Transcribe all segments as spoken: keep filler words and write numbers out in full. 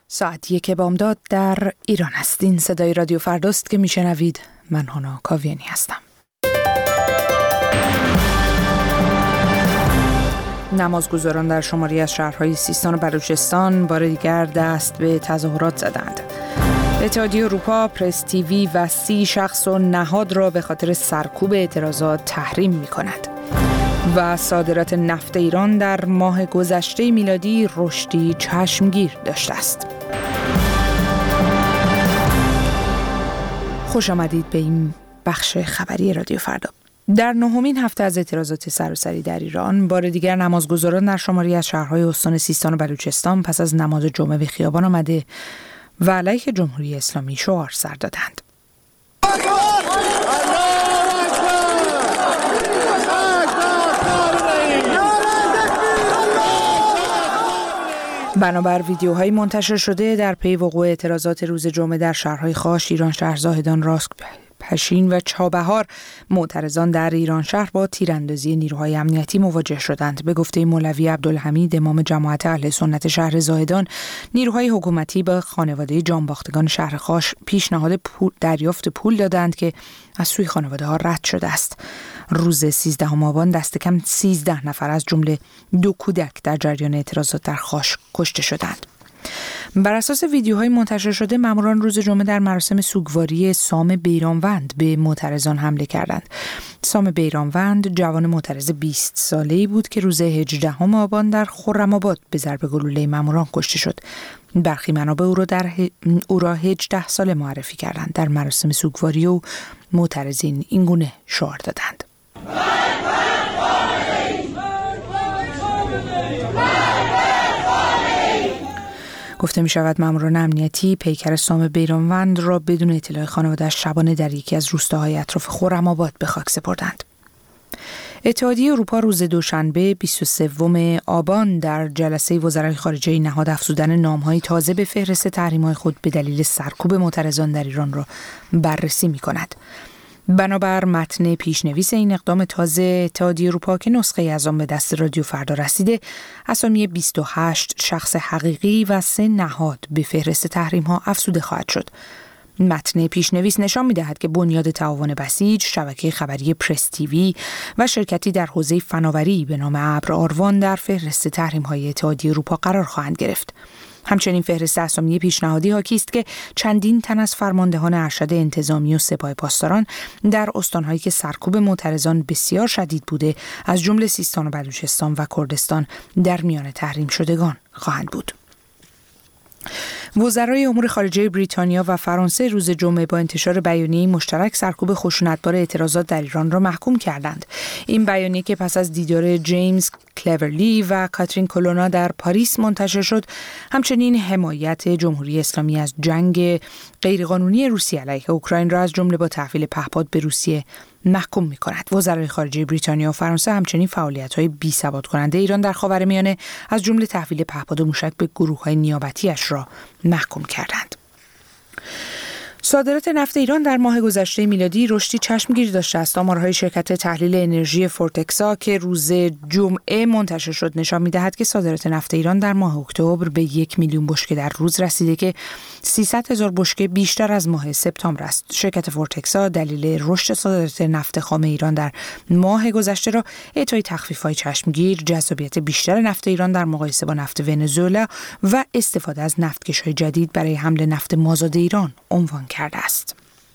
ساعت یک بامداد در ایران است. این صدای رادیو فرداست که میشنوید. من هانا کاویانی هستم. نمازگزاران در شماری از شهرهای سیستان و بلوچستان بار دیگر دست به تظاهرات زدند. اتحادیه اروپا پرس تیوی و سی شخص و نهاد را به خاطر سرکوب اعتراضات تحریم می کند. و صادرات نفت ایران در ماه گذشته میلادی رشدی چشمگیر داشته است. خوش آمدید به این بخش خبری رادیو فردا. در نهمین هفته از اعتراضات سراسری در ایران، بار دیگر نمازگزاران در شماری از شهرهای استان سیستان و بلوچستان پس از نماز جمعه به خیابان آمده و علیه جمهوری اسلامی شعار سر دادند. بنابر ویدیوهای منتشر شده در پی وقوع اعتراضات روز جمعه در شهرهای خاش، ایران شهر، زاهدان، راسک، پشین و چابهار، معترضان در ایران شهر با تیراندازی نیروهای امنیتی مواجه شدند. به گفته مولوی عبدالحمید امام جماعت اهل سنت شهر زاهدان، نیروهای حکومتی به خانواده جانباختگان شهر خاش پیشنهاد پول دریافت پول دادند که از سوی خانواده ها رد شده است. روز سیزدهم آبان دست کم سیزده نفر از جمله دو کودک در جریان اعتراضات در خاش کشته شدند. بر اساس ویدیوهای منتشر شده، ماموران روز جمعه در مراسم سوگواری سام بیرانوند به معترضان حمله کردند. سام بیرانوند جوان معترض بیست ساله‌ای بود که روز هجدهم آبان در خرم‌آباد به ضرب گلوله ماموران کشته شد. برخی منابع او را در ه... او را هجده ساله معرفی کردند. در مراسم سوگواری او معترضین این گونه شعار دادند: گفته می شود ماموران امنیتی پیکر سام بیرانوند را بدون اطلاع خانواده‌اش شبانه در یکی از روستاهای اطراف خرم‌آباد به خاک سپردند. اتحادیه اروپا روز دوشنبه بیست و سوم آبان در جلسه وزرای خارجه نهاد افزودن نام‌های تازه به فهرست تحریم‌های خود به دلیل سرکوب معترضان در ایران را بررسی می کند. بنابر متن پیشنویس این اقدام تازه، اتحادیه اروپا که نسخه از آن به دست رادیو فردا رسیده، اسامی بیست و هشت شخص حقیقی و سه نهاد به فهرست تحریم‌ها افزوده خواهد شد. متن پیشنویس نشان می‌دهد که بنیاد تعاون بسیج، شبکه خبری پرس تیوی و شرکتی در حوزه فناوری به نام ابر آروان در فهرست تحریم‌های اتحادیه اروپا قرار خواهند گرفت. همچنین فهرست اسامی پیشنهادی حاکی است که چندین تن از فرماندهان ارشد انتظامی و سپاه پاسداران در استان‌هایی که سرکوب معترضان بسیار شدید بوده، از جمله سیستان و بلوچستان و کردستان، در میان تحریم شدگان خواهند بود. وزرای امور خارجه بریتانیا و فرانسه روز جمعه با انتشار بیانیه‌ای مشترک سرکوب خشونتبار اعتراضات در ایران را محکوم کردند. این بیانیه که پس از دیدار جیمز کلورلی و کاترین کولونا در پاریس منتشر شد، همچنین حمایت جمهوری اسلامی از جنگ غیرقانونی روسیه علیه اوکراین را از جمله با تحویل پهپاد به روسیه محکوم می‌کند. وزرای خارجه بریتانیا و فرانسه همچنین فعالیت‌های بی‌ثبات کننده ایران در خاورمیانه از جمله تحویل پهپاد موشک به گروه‌های نیابتی‌اش را محکوم کردند. صادرات نفت ایران در ماه گذشته میلادی رشدی چشمگیر داشته است. آمارهای شرکت تحلیل انرژی فورتکسا که روز جمعه منتشر شد نشان می‌دهد که صادرات نفت ایران در ماه اکتبر به یک میلیون بشکه در روز رسیده که سیصد هزار بشکه بیشتر از ماه سپتامبر است. شرکت فورتکسا دلیل رشد صادرات نفت خام ایران در ماه گذشته را اعطای تخفیف‌های چشمگیر، جذابیت بیشتر نفت ایران در مقایسه با نفت ونزوئلا و استفاده از نفتکش‌های جدید برای حمل نفت مازاد ایران عنوان کرده است.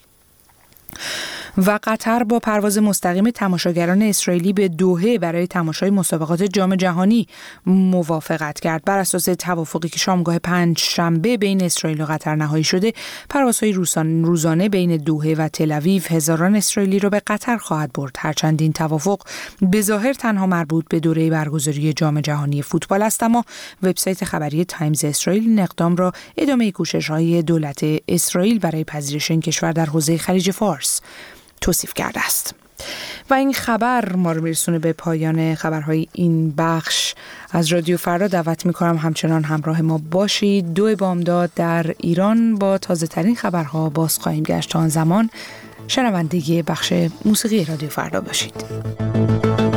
و قطر با پرواز مستقیم تماشاگران اسرائیلی به دوحه برای تماشای مسابقات جام جهانی موافقت کرد. بر اساس توافقی که شامگاه پنج شنبه بین اسرائیل و قطر نهایی شده، پروازهای روزانه بین دوحه و تل‌آویو هزاران اسرائیلی را به قطر خواهد برد. هرچند این توافق به ظاهر تنها مربوط به دوره برگزاری جام جهانی فوتبال است، اما وبسایت خبری تایمز اسرائیل این اقدام را ادامه کوشش‌های دولت اسرائیل برای پذیرش این کشور در حوزه خلیج فارس توصیف کرده است. و این خبر ما رو میرسونه به پایان خبرهای این بخش از رادیو فردا. دعوت میکنم همچنان همراه ما باشید. دو بامداد در ایران با تازه ترین خبرها باز خواهیم گشت. تا آن زمان شنونده بخش موسیقی رادیو فردا باشید.